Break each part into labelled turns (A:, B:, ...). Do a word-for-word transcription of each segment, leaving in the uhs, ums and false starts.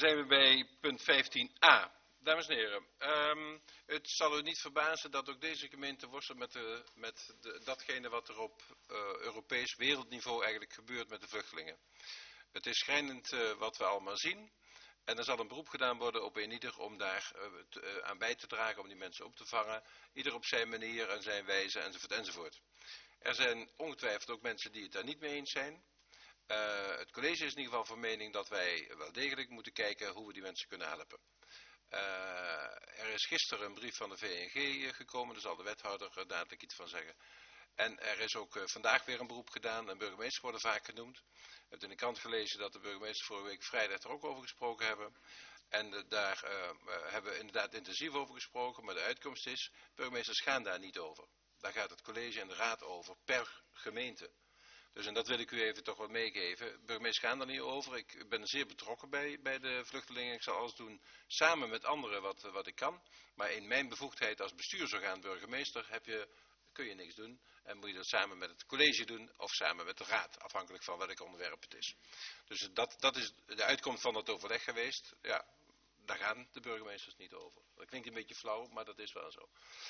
A: zijn we bij punt vijftien a. Dames en heren, um, het zal u niet verbazen dat ook deze gemeente worstelt met, de, met de, datgene wat er op uh, Europees wereldniveau eigenlijk gebeurt met de vluchtelingen. Het is schrijnend uh, wat we allemaal zien. En er zal een beroep gedaan worden op eenieder om daar uh, te, uh, aan bij te dragen, om die mensen op te vangen. Ieder op zijn manier en zijn wijze, enzovoort, enzovoort. Er zijn ongetwijfeld ook mensen die het daar niet mee eens zijn. Uh, het college is in ieder geval van mening dat wij wel degelijk moeten kijken hoe we die mensen kunnen helpen. Uh, er is gisteren een brief van de V N G gekomen, daar zal de wethouder uh, dadelijk iets van zeggen. En er is ook uh, vandaag weer een beroep gedaan, en burgemeesters worden vaak genoemd. Ik heb in de krant gelezen dat de burgemeesters vorige week vrijdag er ook over gesproken hebben. En uh, daar uh, uh, hebben we inderdaad intensief over gesproken, maar de uitkomst is, burgemeesters gaan daar niet over. Daar gaat het college en de raad over per gemeente. Dus en dat wil ik u even toch wat meegeven. Burgemeesters gaan er niet over. Ik ben zeer betrokken bij, bij de vluchtelingen. Ik zal alles doen samen met anderen wat, wat ik kan. Maar in mijn bevoegdheid als bestuursorgaan burgemeester heb je, kun je niks doen. En moet je dat samen met het college doen of samen met de raad. Afhankelijk van welk onderwerp het is. Dus dat, dat is de uitkomst van het overleg geweest. Ja, daar gaan de burgemeesters niet over. Dat klinkt een beetje flauw, maar dat is wel zo.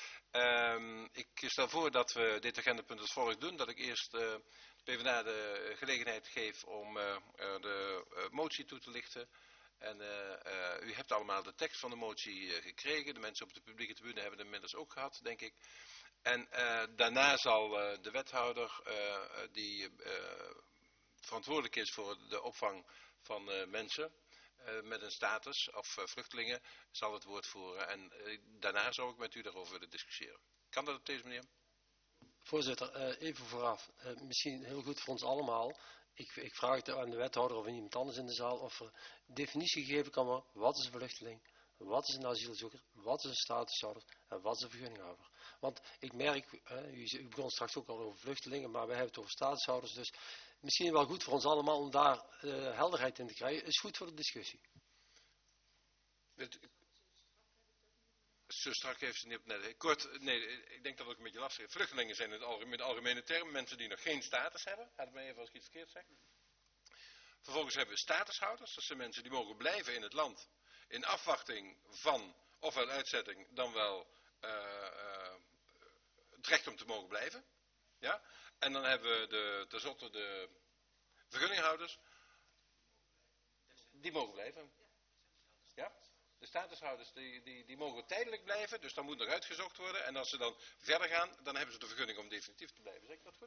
A: Um, ik stel voor dat we dit agendapunt als volgt doen. Dat ik eerst uh, PvdA de gelegenheid geef om uh, de uh, motie toe te lichten. En uh, uh, u hebt allemaal de tekst van de motie uh, gekregen. De mensen op de publieke tribune hebben het inmiddels ook gehad, denk ik. En uh, daarna zal uh, de wethouder, uh, die uh, verantwoordelijk is voor de opvang van uh, mensen uh, met een status of uh, vluchtelingen, zal het woord voeren. En uh, daarna zou ik met u daarover willen discussiëren. Kan dat op deze manier?
B: Voorzitter, uh, even vooraf. Uh, misschien heel goed voor ons allemaal. Ik, ik vraag het aan de wethouder of iemand anders in de zaal of er definitie gegeven kan worden. Wat is een vluchteling? Wat is een asielzoeker? Wat is een statushouder? En wat is een vergunninghouder? Want ik merk, uh, u, u begon straks ook al over vluchtelingen, maar wij hebben het over statushouders. Dus misschien wel goed voor ons allemaal om daar uh, helderheid in te krijgen. Is goed voor de discussie.
A: Zo strak heeft ze niet op net. Kort, nee, ik denk dat het ook een beetje lastig is. Vluchtelingen zijn in het algemeen, de algemene term mensen die nog geen status hebben. Laat het mij even als ik iets verkeerd zeg. Vervolgens hebben we statushouders. Dat zijn mensen die mogen blijven in het land. In afwachting van ofwel uitzetting dan wel uh, uh, het recht om te mogen blijven. Ja? En dan hebben we de, tenslotte de vergunninghouders. Die mogen blijven. Ja? De statushouders die, die, die mogen tijdelijk blijven, dus dan moet nog uitgezocht worden. En als ze dan verder gaan, dan hebben ze de vergunning om definitief te blijven. Zeg ik dat goed?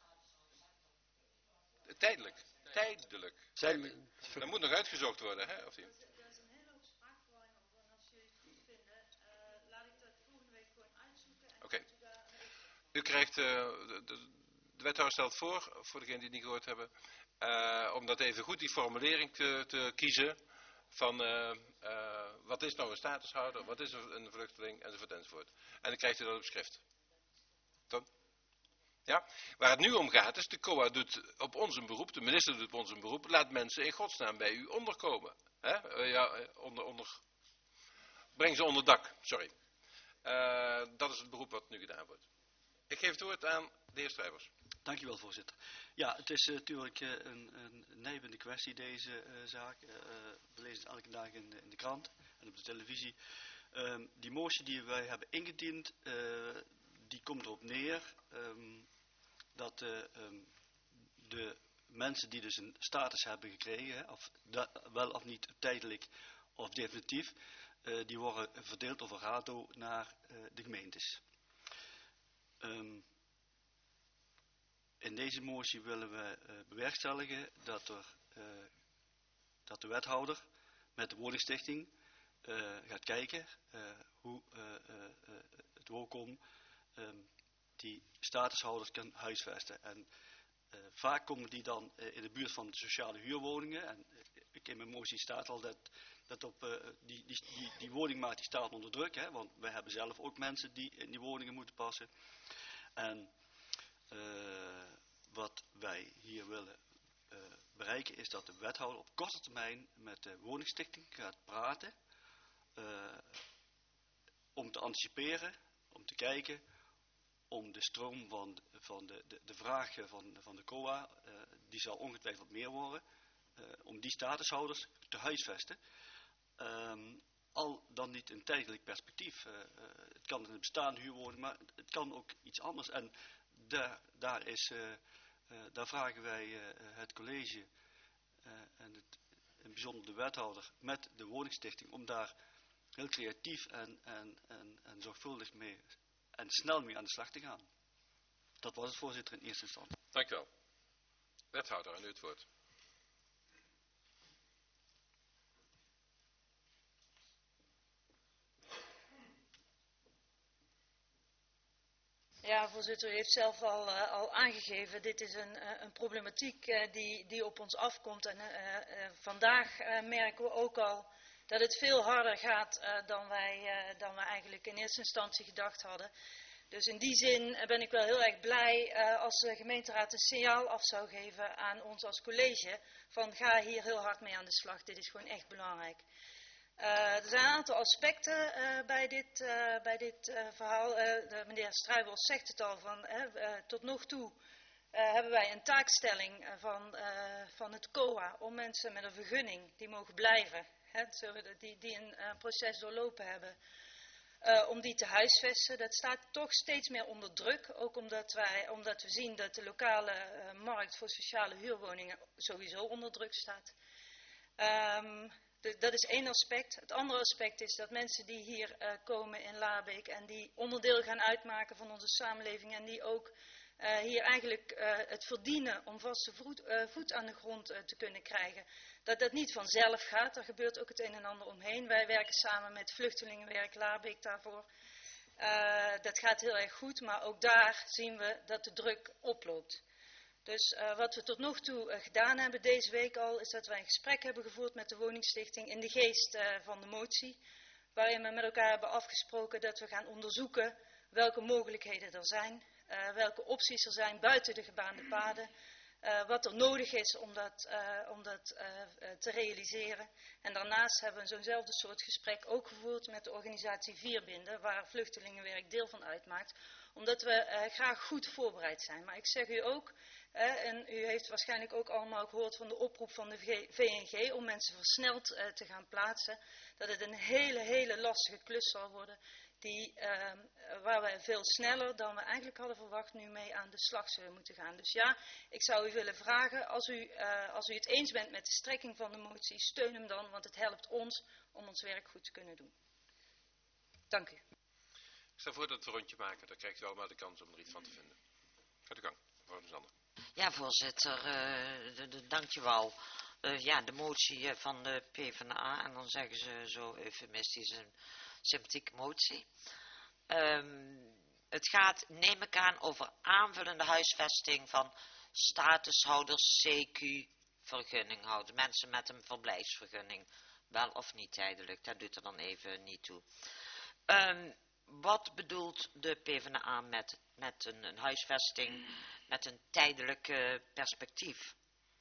A: Tijdelijk. Tijdelijk. Tijdelijk. Dan moet nog uitgezocht worden. Hè? Of die...
C: Er is een hele hoop spraakverwarring over. En als jullie het goed vinden, uh, laat ik dat volgende week gewoon uitzoeken. Oké.
A: Okay. U, daar... u krijgt, uh, de, de, de wethouder stelt voor, voor degenen die het niet gehoord hebben, uh, om dat even goed die formulering te, te kiezen. Van uh, uh, wat is nou een statushouder, wat is een vluchteling, enzovoort, enzovoort. En dan krijgt u dat op schrift. Tot? Ja? Waar het nu om gaat is, de C O A doet op ons een beroep, de minister doet op ons een beroep, laat mensen in godsnaam bij u onderkomen. Hè? Uh, ja, onder, onder, breng ze onder dak, sorry. Uh, dat is het beroep wat nu gedaan wordt. Ik geef het woord aan de heer Strijbers.
D: Dankjewel, voorzitter. Ja, het is uh, natuurlijk uh, een, een nijpende kwestie, deze uh, zaak. Uh, we lezen het elke dag in de, in de krant en op de televisie. Uh, die motie die wij hebben ingediend, uh, die komt erop neer um, dat uh, um, de mensen die dus een status hebben gekregen, hè, of da, wel of niet tijdelijk of definitief, uh, die worden verdeeld over rato naar uh, de gemeentes. Um, In deze motie willen we uh, bewerkstelligen dat, er, uh, dat de wethouder met de woningstichting uh, gaat kijken uh, hoe uh, uh, uh, het WOCOM um, die statushouders kan huisvesten. En uh, vaak komen die dan uh, in de buurt van de sociale huurwoningen. En uh, in mijn motie staat al dat, dat op, uh, die, die, die, die woningmaat die staat onder druk. Hè, want wij hebben zelf ook mensen die in die woningen moeten passen. En Uh, wat wij hier willen uh, bereiken is dat de wethouder op korte termijn met de woningstichting gaat praten uh, om te anticiperen, om te kijken, om de stroom van, van de, de, de vraag van, van de C O A, uh, die zal ongetwijfeld meer worden, uh, om die statushouders te huisvesten. Um, al dan niet in tijdelijk perspectief. Uh, uh, het kan een bestaande huurwoning, maar het kan ook iets anders. En daar, daar, is, uh, uh, daar vragen wij uh, het college uh, en het, in bijzonder de wethouder met de woningstichting om daar heel creatief en, en, en, en zorgvuldig mee en snel mee aan de slag te gaan. Dat was het, voorzitter, in eerste instantie.
A: Dank u wel. Wethouder, aan u het woord.
C: Ja, voorzitter, u heeft zelf al, uh, al aangegeven, dit is een, uh, een problematiek uh, die, die op ons afkomt. En uh, uh, vandaag uh, merken we ook al dat het veel harder gaat uh, dan, wij, uh, dan we eigenlijk in eerste instantie gedacht hadden. Dus in die zin ben ik wel heel erg blij uh, als de gemeenteraad een signaal af zou geven aan ons als college van ga hier heel hard mee aan de slag, dit is gewoon echt belangrijk. Uh, er zijn een aantal aspecten uh, bij dit, uh, bij dit uh, verhaal. Uh, de, meneer Struijbos zegt het al, van, uh, uh, tot nog toe uh, hebben wij een taakstelling uh, van, uh, van het C O A om mensen met een vergunning die mogen blijven, hè, die, die een uh, proces doorlopen hebben, uh, om die te huisvesten. Dat staat toch steeds meer onder druk, ook omdat, wij, omdat we zien dat de lokale uh, markt voor sociale huurwoningen sowieso onder druk staat. Um, De, dat is één aspect. Het andere aspect is dat mensen die hier uh, komen in Laarbeek en die onderdeel gaan uitmaken van onze samenleving en die ook uh, hier eigenlijk uh, het verdienen om vaste voet, uh, voet aan de grond uh, te kunnen krijgen, dat dat niet vanzelf gaat. Er gebeurt ook het een en ander omheen. Wij werken samen met Vluchtelingenwerk Laarbeek daarvoor. Uh, dat gaat heel erg goed, maar ook daar zien we dat de druk oploopt. Dus uh, wat we tot nog toe uh, gedaan hebben deze week al, is dat wij een gesprek hebben gevoerd met de woningstichting in de geest uh, van de motie. Waarin we met elkaar hebben afgesproken dat we gaan onderzoeken welke mogelijkheden er zijn. Uh, welke opties er zijn buiten de gebaande paden. Uh, wat er nodig is om dat, uh, om dat uh, uh, te realiseren. En daarnaast hebben we zo'nzelfde soort gesprek ook gevoerd met de organisatie Vierbinden, waar Vluchtelingenwerk deel van uitmaakt. Omdat we uh, graag goed voorbereid zijn. Maar ik zeg u ook, uh, en u heeft waarschijnlijk ook allemaal gehoord van de oproep van de V N G om mensen versneld uh, te gaan plaatsen, dat het een hele, hele lastige klus zal worden. Die, uh, waar we veel sneller dan we eigenlijk hadden verwacht nu mee aan de slag zullen moeten gaan. Dus ja, ik zou u willen vragen, als u, uh, als u het eens bent met de strekking van de motie, steun hem dan, want het helpt ons om ons werk goed te kunnen doen. Dank u.
A: Ik stel voor dat we een rondje maken, dan krijgt u allemaal de kans om er iets van te vinden. Ga de gang, mevrouw de Zander.
E: Ja, voorzitter, uh, de, de, dankjewel. Uh, ja, de motie uh, van de PvdA, en dan zeggen ze zo eufemistisch een sympathieke motie. Um, het gaat, neem ik aan, over aanvullende huisvesting van statushouders, C Q-vergunninghouders, mensen met een verblijfsvergunning, wel of niet tijdelijk, dat doet er dan even niet toe. Um, wat bedoelt de PvdA met, met een, een huisvesting met een tijdelijk uh, perspectief?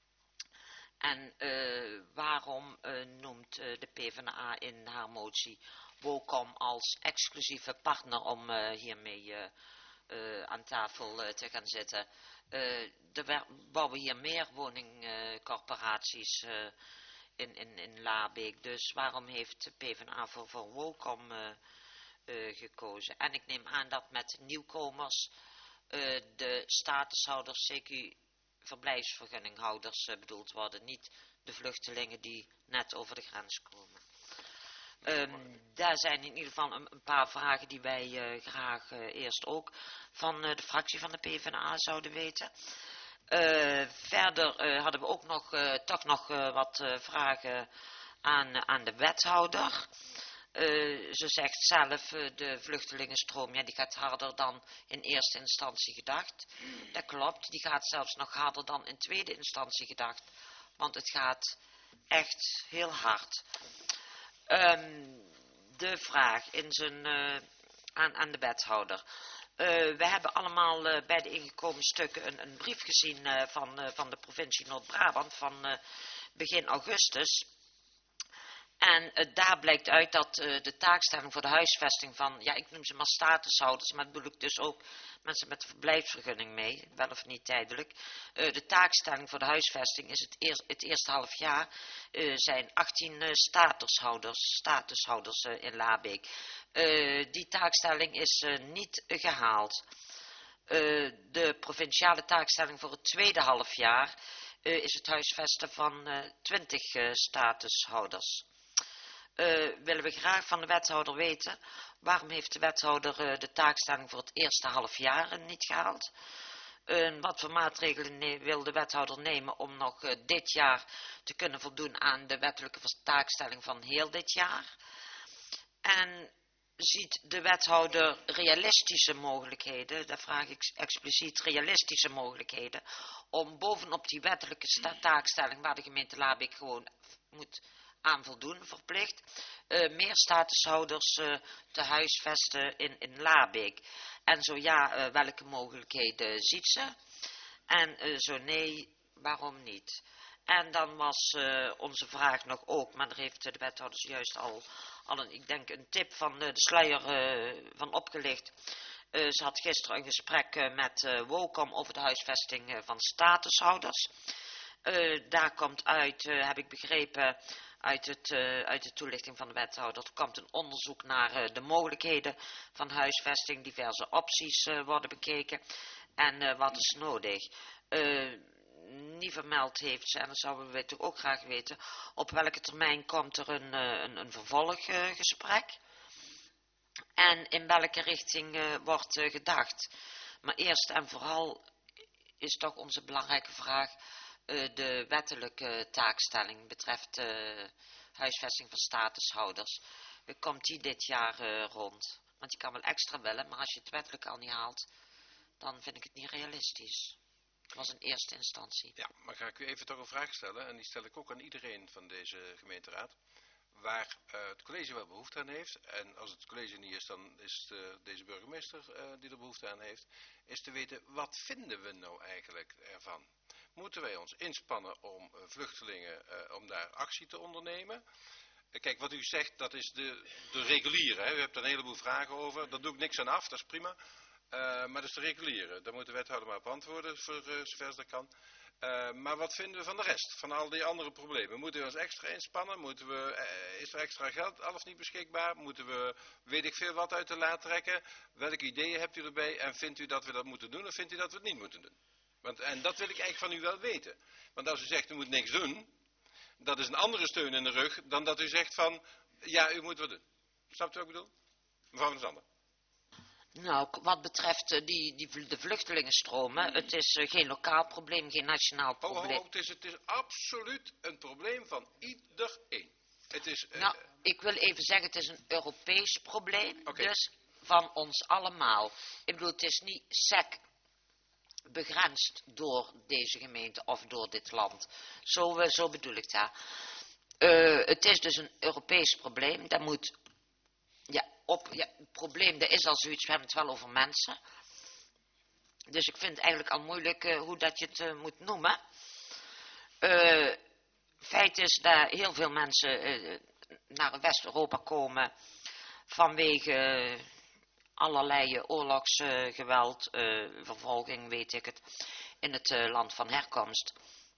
E: En uh, waarom uh, noemt uh, de PvdA in haar motie WOCOM als exclusieve partner om uh, hiermee uh, uh, aan tafel uh, te gaan zitten? Uh, er bouwen hier meer woningcorporaties uh, in, in, in Laarbeek, dus waarom heeft de PvdA voor, voor WOCOM uh, uh, gekozen? En ik neem aan dat met nieuwkomers uh, de statushouders, C Q verblijfsvergunninghouders uh, bedoeld worden, niet de vluchtelingen die net over de grens komen. Um, daar zijn in ieder geval een, een paar vragen die wij uh, graag uh, eerst ook van uh, de fractie van de PvdA zouden weten. Uh, verder uh, hadden we ook nog, uh, toch nog uh, wat uh, vragen aan, uh, aan de wethouder. Uh, ze zegt zelf, uh, de vluchtelingenstroom, ja, die gaat harder dan in eerste instantie gedacht. Dat klopt, die gaat zelfs nog harder dan in tweede instantie gedacht. Want het gaat echt heel hard. Um, de vraag in zijn, uh, aan, aan de wethouder. Uh, we hebben allemaal uh, bij de ingekomen stukken een, een brief gezien uh, van, uh, van de provincie Noord-Brabant van uh, begin augustus. En uh, daar blijkt uit dat uh, de taakstelling voor de huisvesting van, ja, ik noem ze maar statushouders, maar dat bedoel ik dus ook mensen met een verblijfsvergunning mee, wel of niet tijdelijk. Uh, de taakstelling voor de huisvesting is het, eer, het eerste half jaar, uh, zijn achttien uh, statushouders, statushouders uh, in Labeek. Uh, die taakstelling is uh, niet uh, gehaald. Uh, de provinciale taakstelling voor het tweede half jaar uh, is het huisvesten van uh, twintig uh, statushouders. Uh, willen we graag van de wethouder weten, waarom heeft de wethouder uh, de taakstelling voor het eerste half jaar uh, niet gehaald? Uh, wat voor maatregelen wil de wethouder nemen om nog uh, dit jaar te kunnen voldoen aan de wettelijke taakstelling van heel dit jaar? En ziet de wethouder realistische mogelijkheden, daar vraag ik expliciet realistische mogelijkheden, om bovenop die wettelijke taakstelling waar de gemeente Labeek gewoon moet aan voldoen, verplicht, uh, meer statushouders uh, te huisvesten in, in Labeek. En zo ja, uh, welke mogelijkheden ziet ze? En uh, zo nee, waarom niet? En dan was uh, onze vraag nog ook, maar daar heeft de wethouder juist al, al een, ik denk een tip van uh, de sluier uh, van opgelicht. Uh, ze had gisteren een gesprek uh, met uh, WOCOM over de huisvesting uh, van statushouders. Uh, daar komt uit, uh, heb ik begrepen, uit, het, uh, uit de toelichting van de wethouder, er komt een onderzoek naar uh, de mogelijkheden van huisvesting, diverse opties uh, worden bekeken en uh, wat is nodig. Uh, niet vermeld heeft ze, en dat zouden we toch ook graag weten, op welke termijn komt er een, een, een vervolggesprek uh, en in welke richting uh, wordt uh, gedacht. Maar eerst en vooral is toch onze belangrijke vraag uh, de wettelijke taakstelling betreft uh, huisvesting van statushouders. Uh, komt die dit jaar uh, rond? Want je kan wel extra willen, maar als je het wettelijk al niet haalt, dan vind ik het niet realistisch. Dat was in eerste instantie.
A: Ja, maar ga ik u even toch een vraag stellen, en die stel ik ook aan iedereen van deze gemeenteraad, waar uh, het college wel behoefte aan heeft, en als het college niet is, dan is het uh, deze burgemeester uh, die er behoefte aan heeft, is te weten, wat vinden we nou eigenlijk ervan? Moeten wij ons inspannen om uh, vluchtelingen, uh, om daar actie te ondernemen? Uh, kijk, wat u zegt, dat is de, de reguliere, hè? U hebt er een heleboel vragen over, daar doe ik niks aan af, dat is prima. Uh, maar dat is de reguliere. Daar moet de wethouder maar op antwoorden, voor uh, zover dat kan. Uh, maar wat vinden we van de rest? Van al die andere problemen? Moeten we ons extra inspannen? Moeten we, uh, is er extra geld al of niet beschikbaar? Moeten we, weet ik veel wat uit de laad trekken? Welke ideeën hebt u erbij? En vindt u dat we dat moeten doen of vindt u dat we het niet moeten doen? Want, en dat wil ik eigenlijk van u wel weten. Want als u zegt u moet niks doen, dat is een andere steun in de rug dan dat u zegt van, ja, u moet wat doen. Snapt u wat ik bedoel? Mevrouw van der Zanden.
E: Nou, wat betreft uh, die, die, de vluchtelingenstromen, het is uh, geen lokaal probleem, geen nationaal probleem.
A: Oh, oh, het, is, het is absoluut een probleem van iedereen. Het is, uh,
E: nou, ik wil even zeggen, het is een Europees probleem,
A: okay.
E: Dus van ons allemaal. Ik bedoel, het is niet sec begrensd door deze gemeente of door dit land. Zo, uh, zo bedoel ik dat. Uh, het is dus een Europees probleem, dat moet... Ja, op, ja, het probleem, dat is al zoiets, we hebben het wel over mensen. Dus ik vind het eigenlijk al moeilijk uh, hoe dat je het uh, moet noemen. Uh, feit is dat heel veel mensen uh, naar West-Europa komen vanwege uh, allerlei uh, oorlogsgeweld, uh, vervolging, weet ik het, in het uh, land van herkomst.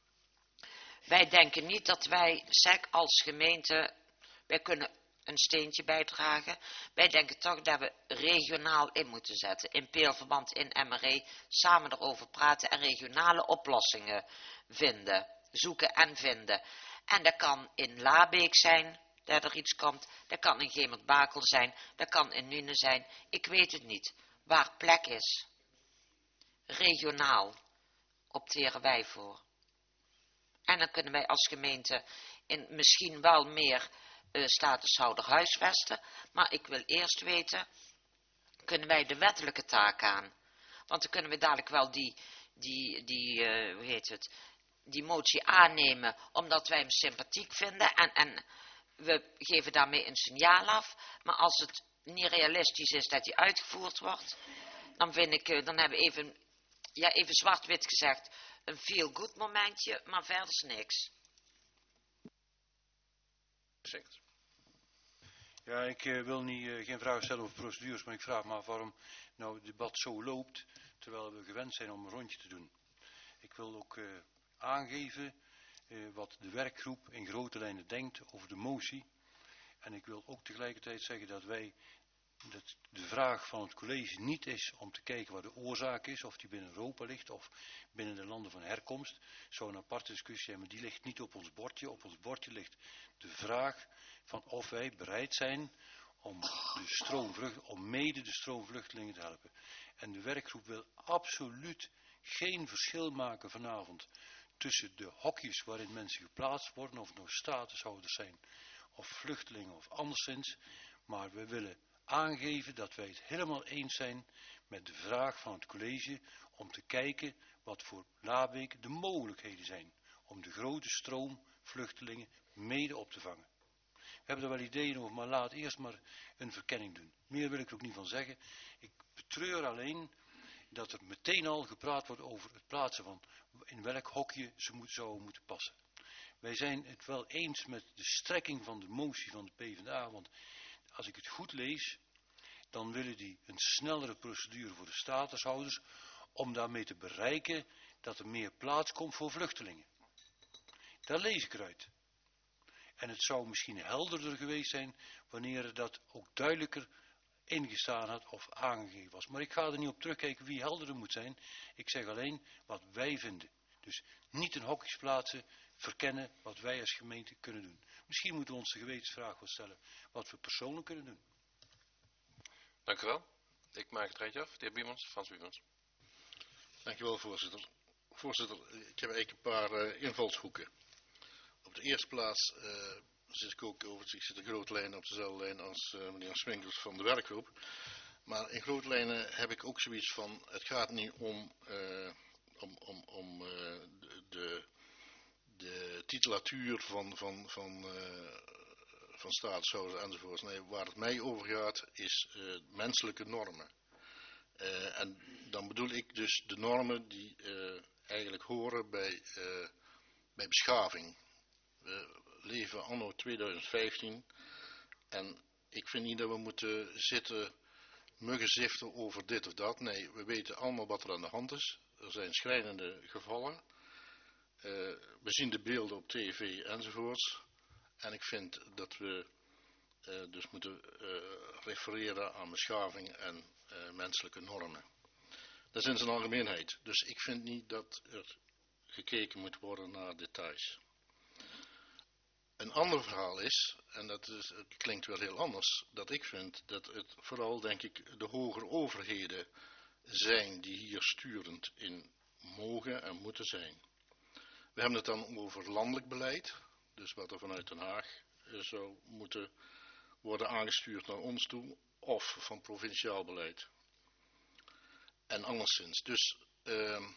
E: Wij denken niet dat wij, S E C als gemeente, wij kunnen een steentje bijdragen. Wij denken toch dat we regionaal in moeten zetten. In peelverband, in M R E, samen erover praten en regionale oplossingen vinden. Zoeken en vinden. En dat kan in Labeek zijn, dat er iets komt. Dat kan in Gemert-Bakel zijn. Dat kan in Nune zijn. Ik weet het niet. Waar plek is. Regionaal opteren wij voor. En dan kunnen wij als gemeente in misschien wel meer uh, statushouder huisvesten. Maar ik wil eerst weten, kunnen wij de wettelijke taak aan? Want dan kunnen we dadelijk wel die, die, die uh, hoe heet het, die motie aannemen, omdat wij hem sympathiek vinden. En, en we geven daarmee een signaal af. Maar als het niet realistisch is dat die uitgevoerd wordt, dan vind ik, uh, dan hebben we even, ja, even zwart-wit gezegd, een feel-good momentje, maar verder is niks.
A: Zeker.
F: Ja, ik uh, wil niet, uh, geen vragen stellen over procedures, maar ik vraag me af waarom nou het debat zo loopt, terwijl we gewend zijn om een rondje te doen. Ik wil ook uh, aangeven uh, wat de werkgroep in grote lijnen denkt over de motie. En ik wil ook tegelijkertijd zeggen dat wij, dat de vraag van het college niet is om te kijken waar de oorzaak is, of die binnen Europa ligt of binnen de landen van herkomst. Zou een aparte discussie zijn, maar die ligt niet op ons bordje. Op ons bordje ligt de vraag van of wij bereid zijn om, de stroomvlucht, om mede de stroomvluchtelingen te helpen. En de werkgroep wil absoluut geen verschil maken vanavond tussen de hokjes waarin mensen geplaatst worden, of het nou statushouders zijn, of vluchtelingen of anderszins. Maar we willen aangeven dat wij het helemaal eens zijn met de vraag van het college om te kijken wat voor Labeek de mogelijkheden zijn om de grote stroom vluchtelingen mede op te vangen. We hebben er wel ideeën over, maar laat eerst maar een verkenning doen. Meer wil ik er ook niet van zeggen. Ik betreur alleen dat er meteen al gepraat wordt over het plaatsen van in welk hokje ze moet, zouden moeten passen. Wij zijn het wel eens met de strekking van de motie van de PvdA, want als ik het goed lees, dan willen die een snellere procedure voor de statushouders, om daarmee te bereiken dat er meer plaats komt voor vluchtelingen. Daar lees ik eruit. En het zou misschien helderder geweest zijn, wanneer dat ook duidelijker ingestaan had of aangegeven was. Maar ik ga er niet op terugkijken wie helderder moet zijn. Ik zeg alleen wat wij vinden. Dus niet in hokjes plaatsen, verkennen wat wij als gemeente kunnen doen. Misschien moeten we ons de gewetensvraag wel stellen wat we persoonlijk kunnen doen.
A: Dank u wel. Ik maak het rijtje af. De heer Biemans, Frans Biemans.
G: Dank u wel, voorzitter. Voorzitter, ik heb eigenlijk een paar uh, invalshoeken. Op de eerste plaats uh, zit ik ook over, ik zit in grote lijnen op dezelfde lijn als uh, meneer Swinkels van de werkgroep. Maar in grote lijnen heb ik ook zoiets van, het gaat niet om, uh, om, om, om uh, de, de, de titulatuur van, van, van, uh, van statushouders enzovoort. Nee, waar het mij over gaat is uh, menselijke normen. Uh, en dan bedoel ik dus de normen die uh, eigenlijk horen bij, uh, bij beschaving. We leven anno tweeduizend vijftien en ik vind niet dat we moeten zitten muggenziften over dit of dat. Nee, we weten allemaal wat er aan de hand is. Er zijn schrijnende gevallen. Uh, we zien de beelden op tv enzovoorts. En ik vind dat we uh, dus moeten uh, refereren aan beschaving en uh, menselijke normen. Dat is in zijn algemeenheid. Dus ik vind niet dat er gekeken moet worden naar details. Een ander verhaal is, en dat is, het klinkt wel heel anders, dat ik vind dat het vooral, denk ik, de hogere overheden zijn die hier sturend in mogen en moeten zijn. We hebben het dan over landelijk beleid, dus wat er vanuit Den Haag zou moeten worden aangestuurd naar ons toe, of van provinciaal beleid. En anderszins. Dus uh,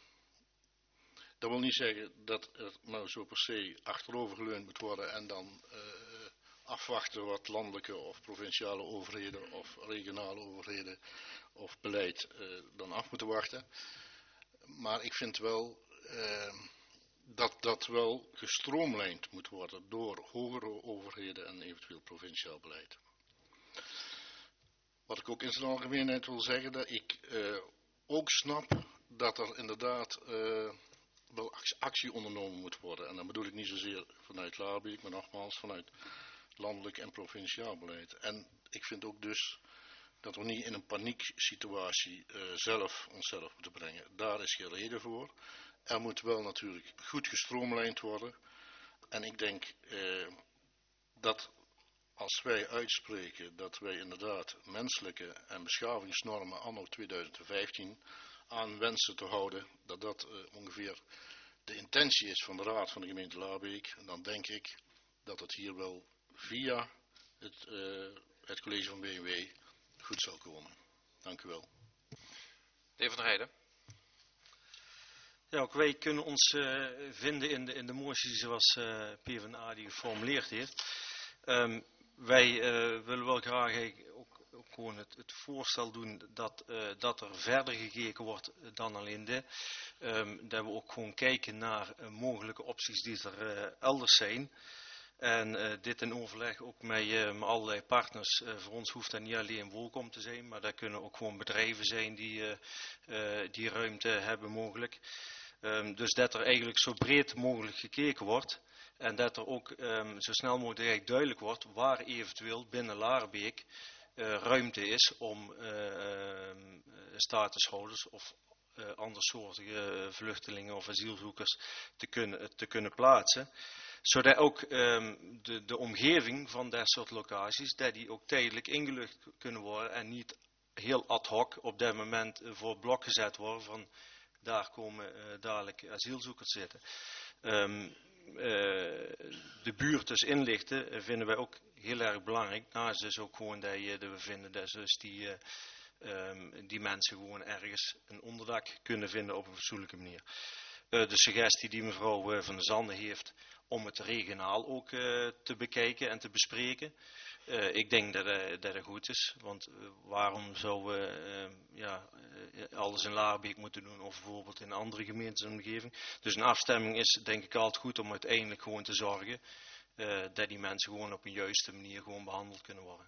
G: dat wil niet zeggen dat er nou zo per se achterovergeleund moet worden en dan uh, afwachten wat landelijke of provinciale overheden of regionale overheden of beleid uh, dan af moeten wachten. Maar ik vind wel uh, dat dat wel gestroomlijnd moet worden door hogere overheden en eventueel provinciaal beleid. Wat ik ook in zijn algemeenheid wil zeggen, dat ik uh, ook snap dat er inderdaad uh, wel actie ondernomen moet worden. En dan bedoel ik niet zozeer vanuit Labeek, maar nogmaals vanuit landelijk en provinciaal beleid. En ik vind ook dus dat we niet in een panieksituatie uh, zelf onszelf moeten brengen. Daar is geen reden voor. Er moet wel natuurlijk goed gestroomlijnd worden. En ik denk uh, dat als wij uitspreken dat wij inderdaad menselijke en beschavingsnormen anno tweeduizend vijftien aan wensen te houden, dat dat uh, ongeveer de intentie is van de Raad van de gemeente Labeek, dan denk ik dat het hier wel via het, uh, het college van B M W goed zal komen. Dank u wel.
A: De heer Van der Heijden.
H: Ja, ook wij kunnen ons uh, vinden in de, in de motie zoals uh, PvdA die geformuleerd heeft. Um, wij uh, willen wel graag ook, ook gewoon het, het voorstel doen dat, uh, dat er verder gekeken wordt dan alleen dit. Um, dat we ook gewoon kijken naar uh, mogelijke opties die er uh, elders zijn. En uh, dit in overleg ook met, uh, met allerlei partners. Uh, voor ons hoeft dat niet alleen Wolkom te zijn, maar dat kunnen ook gewoon bedrijven zijn die uh, uh, die ruimte hebben mogelijk. Um, dus dat er eigenlijk zo breed mogelijk gekeken wordt. En dat er ook um, zo snel mogelijk duidelijk wordt waar eventueel binnen Laarbeek uh, ruimte is om uh, uh, statushouders of uh, andersoortige uh, vluchtelingen of asielzoekers te kunnen, te kunnen plaatsen. Zodat ook um, de, de omgeving van dat soort locaties, dat die ook tijdelijk ingelucht kunnen worden en niet heel ad hoc op dat moment uh, voor blok gezet worden van daar komen uh, dadelijk asielzoekers zitten. Um, uh, de buurt dus inlichten uh, vinden wij ook heel erg belangrijk. Naast dus ook gewoon dat, je, dat we vinden dat dus die, uh, um, die mensen gewoon ergens een onderdak kunnen vinden op een fatsoenlijke manier. Uh, de suggestie die mevrouw uh, Van der Zanden heeft om het regionaal ook uh, te bekijken en te bespreken. Uh, ik denk dat, uh, dat het goed is, want uh, waarom zouden we uh, ja, uh, alles in Laarbeek moeten doen of bijvoorbeeld in andere gemeentes in de omgeving. Dus een afstemming is denk ik altijd goed om uiteindelijk gewoon te zorgen uh, dat die mensen gewoon op een juiste manier gewoon behandeld kunnen worden.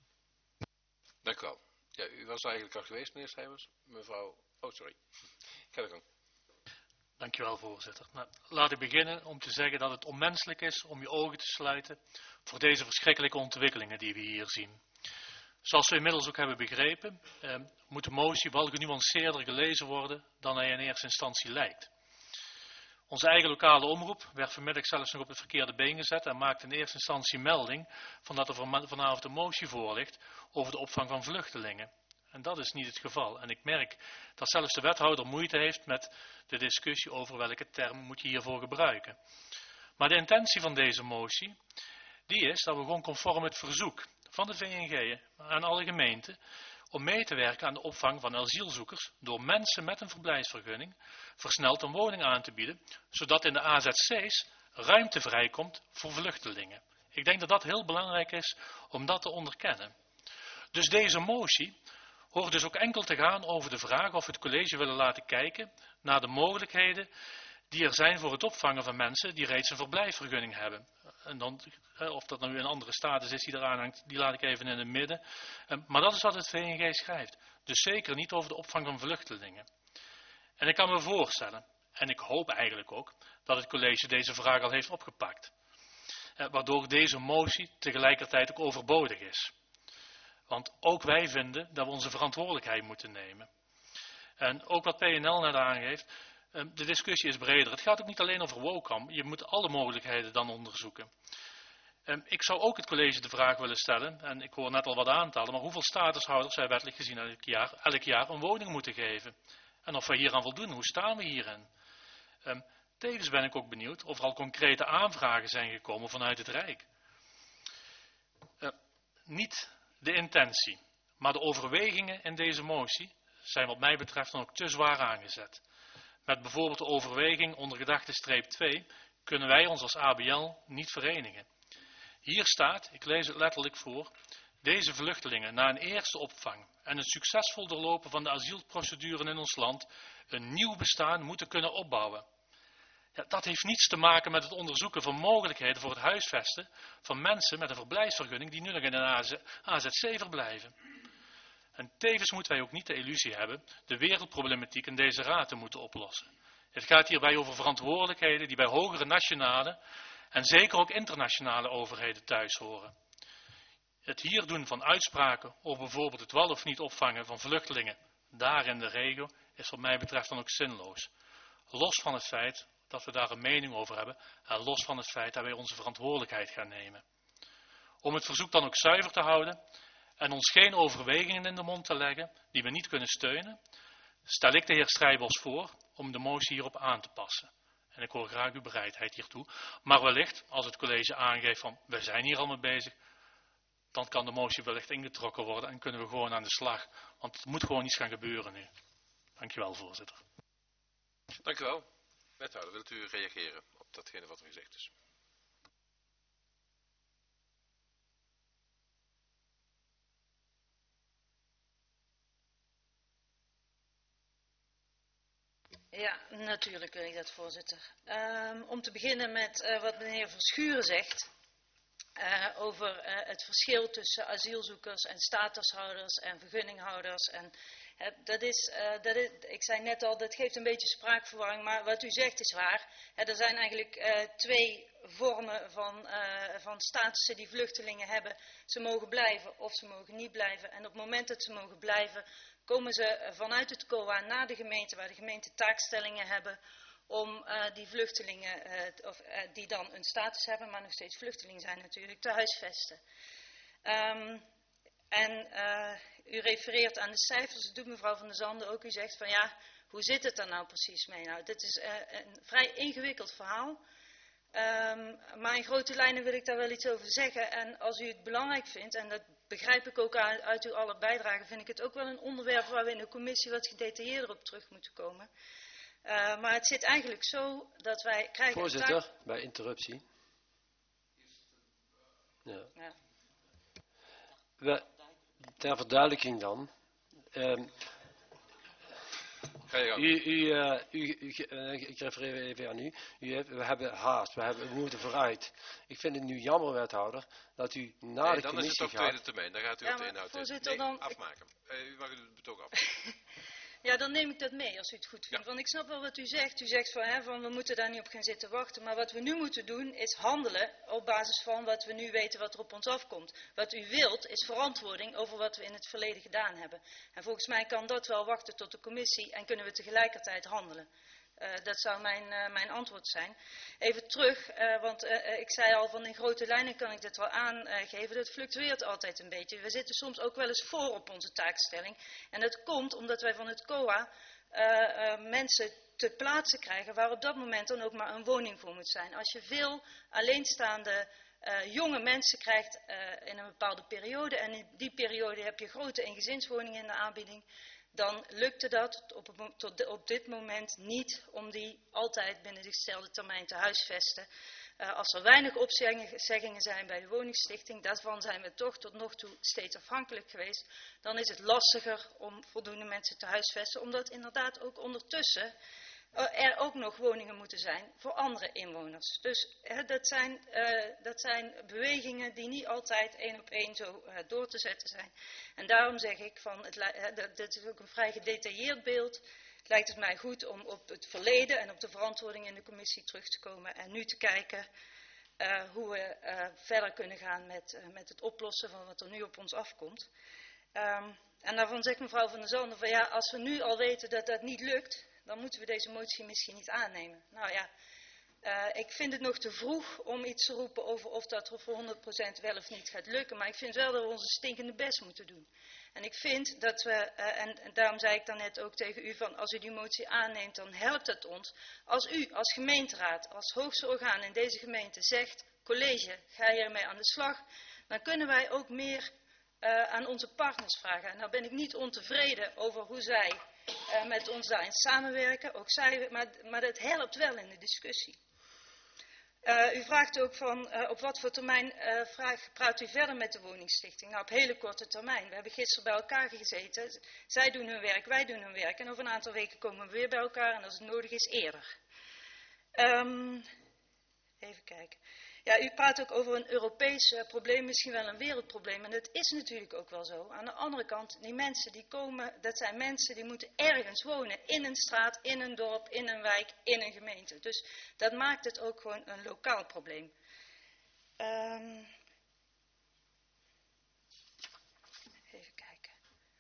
A: Dank u wel. Ja, u was eigenlijk al geweest, meneer Schrijvers. Mevrouw, oh sorry, ga de gang.
I: Dankjewel, voorzitter. Nou, laat ik beginnen om te zeggen dat het onmenselijk is om je ogen te sluiten voor deze verschrikkelijke ontwikkelingen die we hier zien. Zoals we inmiddels ook hebben begrepen, eh, moet de motie wel genuanceerder gelezen worden dan hij in eerste instantie lijkt. Onze eigen lokale omroep werd vanmiddag zelfs nog op het verkeerde been gezet en maakte in eerste instantie melding van dat er vanavond een motie voor ligt over de opvang van vluchtelingen. En dat is niet het geval. En ik merk dat zelfs de wethouder moeite heeft met de discussie over welke term moet je hiervoor gebruiken. Maar de intentie van deze motie, die is dat we gewoon conform het verzoek van de V N G aan alle gemeenten om mee te werken aan de opvang van asielzoekers door mensen met een verblijfsvergunning versneld een woning aan te bieden, zodat in de A Z C's ruimte vrijkomt voor vluchtelingen. Ik denk dat dat heel belangrijk is om dat te onderkennen. Dus deze motie hoort dus ook enkel te gaan over de vraag of we het college willen laten kijken naar de mogelijkheden die er zijn voor het opvangen van mensen die reeds een verblijfsvergunning hebben. En dan, of dat nu een andere status is die eraan hangt, die laat ik even in het midden. Maar dat is wat het V N G schrijft. Dus zeker niet over de opvang van vluchtelingen. En ik kan me voorstellen, en ik hoop eigenlijk ook, dat het college deze vraag al heeft opgepakt. Waardoor deze motie tegelijkertijd ook overbodig is. Want ook wij vinden dat we onze verantwoordelijkheid moeten nemen. En ook wat P N L net aangeeft, de discussie is breder. Het gaat ook niet alleen over WOCAM, je moet alle mogelijkheden dan onderzoeken. Ik zou ook het college de vraag willen stellen, en ik hoor net al wat aantallen, maar hoeveel statushouders wij wettelijk gezien elk jaar, elk jaar een woning moeten geven? En of we hieraan voldoen, hoe staan we hierin? Tevens ben ik ook benieuwd of er al concrete aanvragen zijn gekomen vanuit het Rijk. Niet de intentie, maar de overwegingen in deze motie zijn wat mij betreft dan ook te zwaar aangezet. Met bijvoorbeeld de overweging onder gedachte streep twee kunnen wij ons als A B L niet verenigen. Hier staat, ik lees het letterlijk voor, deze vluchtelingen na een eerste opvang en een succesvol doorlopen van de asielprocedure in ons land een nieuw bestaan moeten kunnen opbouwen. Ja, dat heeft niets te maken met het onderzoeken van mogelijkheden voor het huisvesten van mensen met een verblijfsvergunning die nu nog in een A Z C verblijven. En tevens moeten wij ook niet de illusie hebben de wereldproblematiek in deze raad te moeten oplossen. Het gaat hierbij over verantwoordelijkheden die bij hogere nationale en zeker ook internationale overheden thuis horen. Het hier doen van uitspraken over bijvoorbeeld het wel of niet opvangen van vluchtelingen daar in de regio is wat mij betreft dan ook zinloos. Los van het feit dat we daar een mening over hebben en los van het feit dat wij onze verantwoordelijkheid gaan nemen. Om het verzoek dan ook zuiver te houden en ons geen overwegingen in de mond te leggen die we niet kunnen steunen, stel ik de heer Strijbos voor om de motie hierop aan te passen. En ik hoor graag uw bereidheid hiertoe. Maar wellicht, als het college aangeeft van we zijn hier al mee bezig, dan kan de motie wellicht ingetrokken worden en kunnen we gewoon aan de slag. Want het moet gewoon iets gaan gebeuren nu. Dankjewel, voorzitter.
A: Dank u wel. Wethouder, wilt u reageren op datgene wat er gezegd is?
C: Ja, natuurlijk wil ik dat, voorzitter. Um, om te beginnen met uh, wat meneer Verschuren zegt. Uh, over uh, het verschil tussen asielzoekers en statushouders en vergunninghouders. En, uh, dat is, uh, dat is, ik zei net al, dat geeft een beetje spraakverwarring, maar wat u zegt is waar. Uh, er zijn eigenlijk uh, twee vormen van, uh, van statussen die vluchtelingen hebben. Ze mogen blijven of ze mogen niet blijven. En op het moment dat ze mogen blijven, komen ze vanuit het C O A naar de gemeente, waar de gemeente taakstellingen hebben, om uh, die vluchtelingen, uh, of, uh, die dan een status hebben, maar nog steeds vluchteling zijn natuurlijk, te huisvesten. Um, en uh, u refereert aan de cijfers, dat doet mevrouw Van der Zanden ook. U zegt van ja, hoe zit het er nou precies mee? Nou, dit is uh, een vrij ingewikkeld verhaal. Um, maar in grote lijnen wil ik daar wel iets over zeggen. En als u het belangrijk vindt, en dat begrijp ik ook uit, uit uw aller bijdrage, vind ik het ook wel een onderwerp waar we in de commissie wat gedetailleerder op terug moeten komen. Uh, maar het zit eigenlijk zo dat wij krijgen...
B: Voorzitter, taak... bij interruptie. Ja. Ja. We, ter verduidelijking dan. Um, u, u, uh, u, u, uh, ik refereer even aan u. u hebt, we hebben haast, we, hebben, we moeten vooruit. Ik vind het nu jammer, wethouder, dat u na
A: nee,
B: de
A: dan
B: commissie
A: is het op tweede termijn. Dan gaat u
C: ja,
A: op de inhoud
C: voorzitter,
A: nee,
C: dan...
A: afmaken. Uh, u mag het betoog af.
C: Ja, dan neem ik dat mee als u het goed vindt. Ja. Want ik snap wel wat u zegt. U zegt van, hè, van we moeten daar niet op gaan zitten wachten. Maar wat we nu moeten doen is handelen op basis van wat we nu weten wat er op ons afkomt. Wat u wilt is verantwoording over wat we in het verleden gedaan hebben. En volgens mij kan dat wel wachten tot de commissie en kunnen we tegelijkertijd handelen. Uh, dat zou mijn, uh, mijn antwoord zijn. Even terug, uh, want uh, ik zei al van in grote lijnen kan ik dit wel aangeven. Dat fluctueert altijd een beetje. We zitten soms ook wel eens voor op onze taakstelling. En dat komt omdat wij van het C O A uh, uh, mensen te plaatsen krijgen waar op dat moment dan ook maar een woning voor moet zijn. Als je veel alleenstaande uh, jonge mensen krijgt uh, in een bepaalde periode en in die periode heb je grote eengezinswoningen in de aanbieding, dan lukte dat op, tot op dit moment niet om die altijd binnen de gestelde termijn te huisvesten. Uh, als er weinig opzeggingen zijn bij de woningstichting, daarvan zijn we toch tot nog toe steeds afhankelijk geweest, dan is het lastiger om voldoende mensen te huisvesten, omdat inderdaad ook ondertussen uh, er ook nog woningen moeten zijn voor andere inwoners. Dus uh, dat, zijn, uh, dat zijn bewegingen die niet altijd één op één zo uh, door te zetten zijn. En daarom zeg ik, van het, uh, dat, dat is ook een vrij gedetailleerd beeld, lijkt het mij goed om op het verleden en op de verantwoording in de commissie terug te komen en nu te kijken uh, hoe we uh, verder kunnen gaan met, uh, met het oplossen van wat er nu op ons afkomt. Um, en daarvan zegt mevrouw Van der Zanden van ja, als we nu al weten dat dat niet lukt, dan moeten we deze motie misschien niet aannemen. Nou ja, uh, ik vind het nog te vroeg om iets te roepen over of dat voor honderd procent wel of niet gaat lukken, maar ik vind wel dat we onze stinkende best moeten doen. En ik vind dat we, uh, en, en daarom zei ik dan net ook tegen u van als u die motie aanneemt, dan helpt het ons. Als u als gemeenteraad, als hoogste orgaan in deze gemeente zegt, college, ga hiermee aan de slag, dan kunnen wij ook meer uh, aan onze partners vragen. En nou ben ik niet ontevreden over hoe zij uh, met ons daarin samenwerken, ook zij, maar, maar dat helpt wel in de discussie. Uh, u vraagt ook van uh, op wat voor termijn uh, vraag, praat u verder met de woningstichting? Nou, op hele korte termijn. We hebben gisteren bij elkaar gezeten. Zij doen hun werk, wij doen hun werk. En over een aantal weken komen we weer bij elkaar en als het nodig is eerder. Um, even kijken. Ja, u praat ook over een Europees uh, probleem, misschien wel een wereldprobleem. En dat is natuurlijk ook wel zo. Aan de andere kant, die mensen die komen, dat zijn mensen die moeten ergens wonen. In een straat, in een dorp, in een wijk, in een gemeente. Dus dat maakt het ook gewoon een lokaal probleem. Um, even kijken.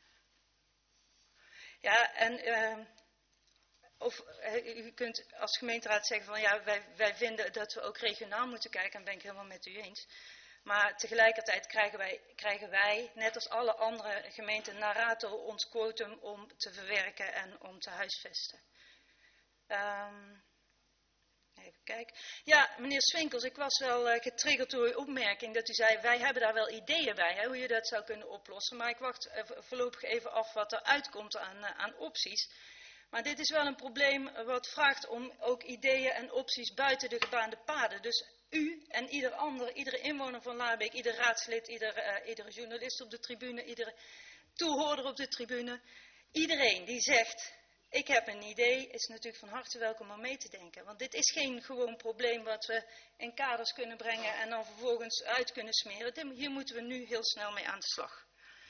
C: Ja, en... Uh, Of uh, u kunt als gemeenteraad zeggen van ja, wij, wij vinden dat we ook regionaal moeten kijken, en ben ik helemaal met u eens. Maar tegelijkertijd krijgen wij, krijgen wij net als alle andere gemeenten Narato ons quotum om te verwerken en om te huisvesten. Um, even kijken. Ja, meneer Swinkels, ik was wel uh, getriggerd door uw opmerking dat u zei, wij hebben daar wel ideeën bij, hè, hoe je dat zou kunnen oplossen. Maar ik wacht uh, voorlopig even af wat er uitkomt aan, uh, aan opties. Maar dit is wel een probleem wat vraagt om ook ideeën en opties buiten de gebaande paden. Dus u en ieder ander, iedere inwoner van Laarbeek, ieder raadslid, ieder, uh, iedere journalist op de tribune, iedere toehoorder op de tribune. Iedereen die zegt, ik heb een idee, is natuurlijk van harte welkom om mee te denken. Want dit is geen gewoon probleem wat we in kaders kunnen brengen en dan vervolgens uit kunnen smeren. Hier moeten we nu heel snel mee aan de slag.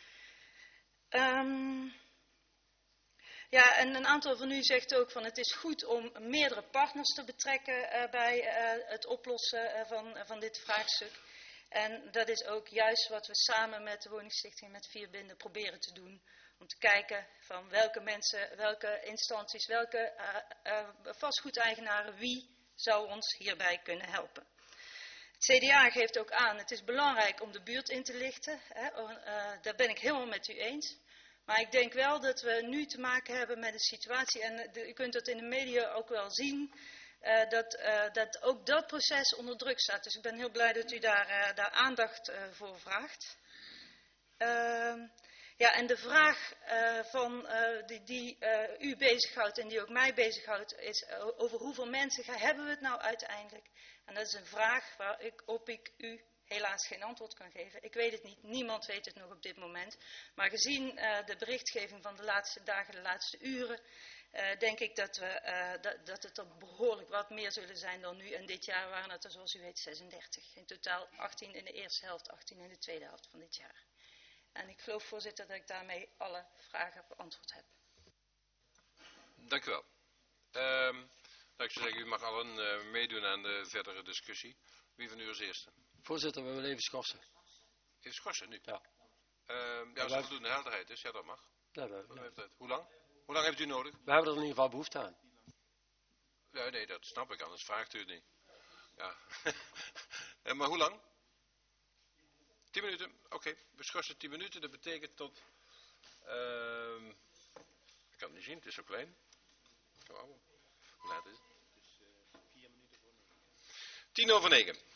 C: Um, ja, en een aantal van u zegt ook van het is goed om meerdere partners te betrekken uh, bij uh, het oplossen uh, van, uh, van dit vraagstuk. En dat is ook juist wat we samen met de Woningstichting met Vier Binden proberen te doen. Om te kijken van welke mensen, welke instanties, welke uh, uh, vastgoedeigenaren, wie zou ons hierbij kunnen helpen. Het C D A geeft ook aan, het is belangrijk om de buurt in te lichten. Hè, uh, daar ben ik helemaal met u eens. Maar ik denk wel dat we nu te maken hebben met een situatie, en de, u kunt het in de media ook wel zien, uh, dat, uh, dat ook dat proces onder druk staat. Dus ik ben heel blij dat u daar, uh, daar aandacht uh, voor vraagt. Uh, Ja, en de vraag uh, van, uh, die, die uh, u bezighoudt en die ook mij bezighoudt is uh, over hoeveel mensen gaan, hebben we het nou uiteindelijk? En dat is een vraag waarop ik u helaas geen antwoord kan geven. Ik weet het niet, niemand weet het nog op dit moment. Maar gezien uh, de berichtgeving van de laatste dagen, de laatste uren, uh, denk ik dat, we, uh, dat, dat het er behoorlijk wat meer zullen zijn dan nu. En dit jaar waren het er, zoals u weet, zesendertig. In totaal achttien in de eerste helft, achttien in de tweede helft van dit jaar. En ik geloof, voorzitter, dat ik daarmee alle vragen beantwoord heb.
A: Dank u wel. Um, nou, ik zou zeggen, u mag allen uh, meedoen aan de verdere discussie. Wie van u als eerste?
B: Voorzitter, we willen even schorsen.
A: Even schorsen nu?
B: Ja.
A: Um, ja, als er voldoende helderheid is, ja, dat mag.
B: Ja, we, ja.
A: Hoe lang? Hoe lang heeft u nodig?
B: We hebben er in ieder geval behoefte aan.
A: Ja, nee, dat snap ik, anders vraagt u het niet. Ja. Maar hoe lang? Tien minuten, oké. Okay. We schorsen tien minuten, dat betekent tot... Uh, ik kan het niet zien, het is zo klein. Hoe laat is het? Het is uh, vier minuten voor negen. Tien over negen.